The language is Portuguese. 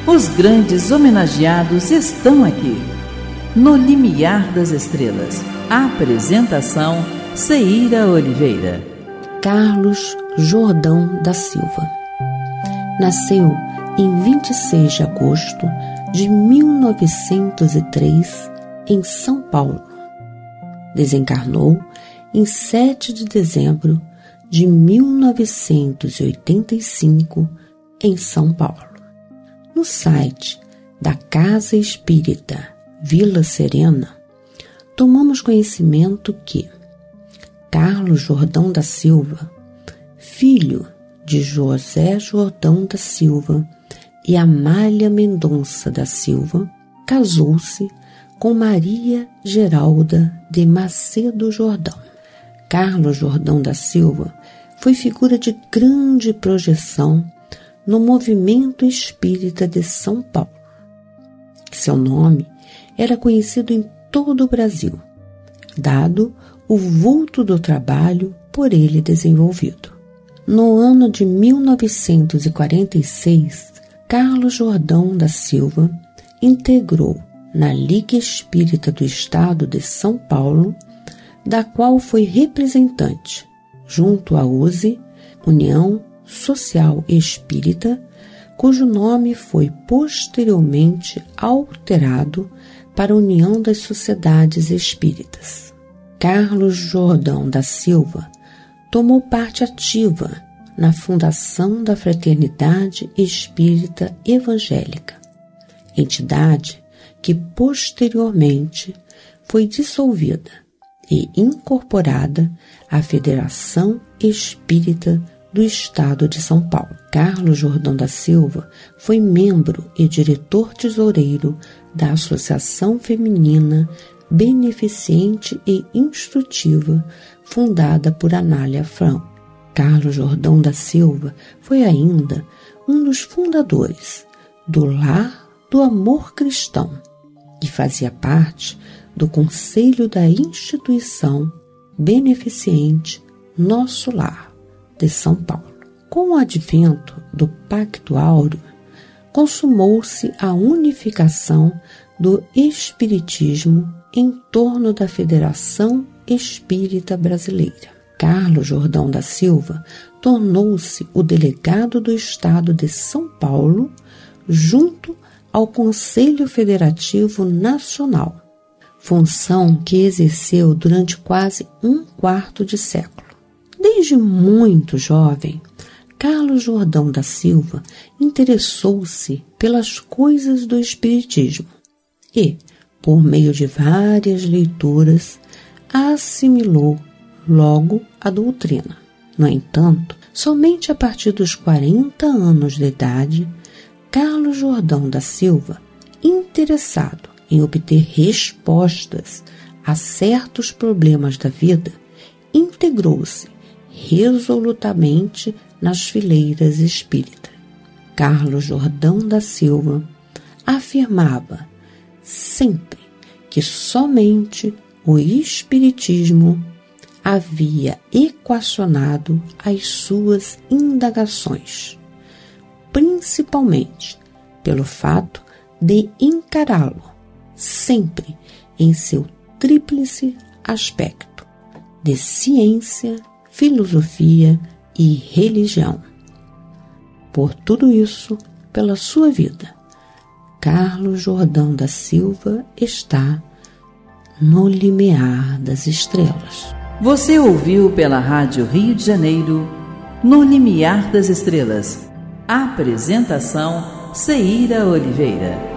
Os grandes homenageados estão aqui. No Limiar das Estrelas. Apresentação: Ceíra Oliveira. Carlos Jordão da Silva nasceu em 26 de agosto de 1903 em São Paulo. Desencarnou em 7 de dezembro de 1985 em São Paulo. No site da Casa Espírita Vila Serena, tomamos conhecimento que Carlos Jordão da Silva, filho de José Jordão da Silva e Amália Mendonça da Silva, casou-se com Maria Geralda de Macedo Jordão. Carlos Jordão da Silva foi figura de grande projeção no movimento espírita de São Paulo. Seu nome era conhecido em todo o Brasil, dado o vulto do trabalho por ele desenvolvido. No ano de 1946, Carlos Jordão da Silva integrou na Liga Espírita do Estado de São Paulo, da qual foi representante, junto à USE, União Social Espírita, cujo nome foi posteriormente alterado para União das Sociedades Espíritas. Carlos Jordão da Silva tomou parte ativa na fundação da Fraternidade Espírita Evangélica, entidade que posteriormente foi dissolvida e incorporada à Federação Espírita do Estado de São Paulo. Carlos Jordão da Silva foi membro e diretor-tesoureiro da Associação Feminina Beneficente e Instrutiva, fundada por Anália Franco. Carlos Jordão da Silva foi ainda um dos fundadores do Lar do Amor Cristão e fazia parte do Conselho da Instituição Beneficente Nosso Lar de São Paulo. Com o advento do Pacto Áureo, consumou-se a unificação do Espiritismo em torno da Federação Espírita Brasileira. Carlos Jordão da Silva tornou-se o delegado do Estado de São Paulo junto ao Conselho Federativo Nacional, função que exerceu durante quase um quarto de século. Desde muito jovem, Carlos Jordão da Silva interessou-se pelas coisas do Espiritismo e, por meio de várias leituras, assimilou logo a doutrina. No entanto, somente a partir dos 40 anos de idade, Carlos Jordão da Silva, interessado em obter respostas a certos problemas da vida, integrou-se resolutamente nas fileiras espíritas. Carlos Jordão da Silva afirmava sempre que somente o Espiritismo havia equacionado as suas indagações, principalmente pelo fato de encará-lo sempre em seu tríplice aspecto de ciência, filosofia e religião. Por tudo isso, pela sua vida, Carlos Jordão da Silva está no limiar das estrelas. Você ouviu pela Rádio Rio de Janeiro, No Limiar das Estrelas. Apresentação: Ceíra Oliveira.